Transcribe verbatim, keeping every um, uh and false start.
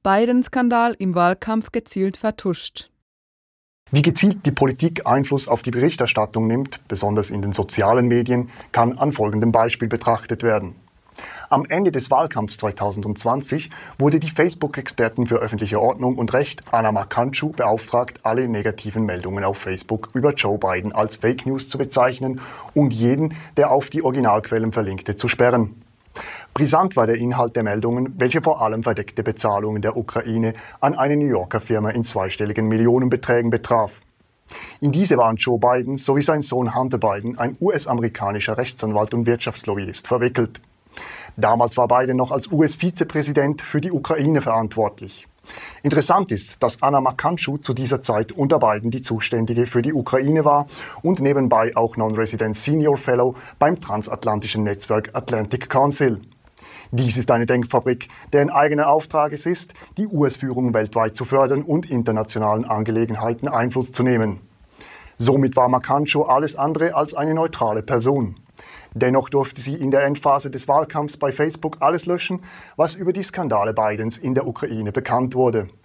Biden-Skandal im Wahlkampf gezielt vertuscht. Wie gezielt die Politik Einfluss auf die Berichterstattung nimmt, besonders in den sozialen Medien, kann an folgendem Beispiel betrachtet werden. Am Ende des Wahlkampfs zweitausendzwanzig wurde die Facebook-Expertin für öffentliche Ordnung und Recht, Anna Markancshu, beauftragt, alle negativen Meldungen auf Facebook über Joe Biden als Fake News zu bezeichnen und jeden, der auf die Originalquellen verlinkte, zu sperren. Brisant war der Inhalt der Meldungen, welche vor allem verdeckte Bezahlungen der Ukraine an eine New Yorker Firma in zweistelligen Millionenbeträgen betraf. In diese waren Joe Biden sowie sein Sohn Hunter Biden, ein U S-amerikanischer Rechtsanwalt und Wirtschaftslobbyist, verwickelt. Damals war Biden noch als U S-Vizepräsident für die Ukraine verantwortlich. Interessant ist, dass Anna Markancshu zu dieser Zeit unter Biden die Zuständige für die Ukraine war und nebenbei auch Non-Resident Senior Fellow beim transatlantischen Netzwerk Atlantic Council. Dies ist eine Denkfabrik, deren eigener Auftrag es ist, die U S-Führung weltweit zu fördern und internationalen Angelegenheiten Einfluss zu nehmen. Somit war Markancshu alles andere als eine neutrale Person. Dennoch durfte sie in der Endphase des Wahlkampfs bei Facebook alles löschen, was über die Skandale Bidens in der Ukraine bekannt wurde.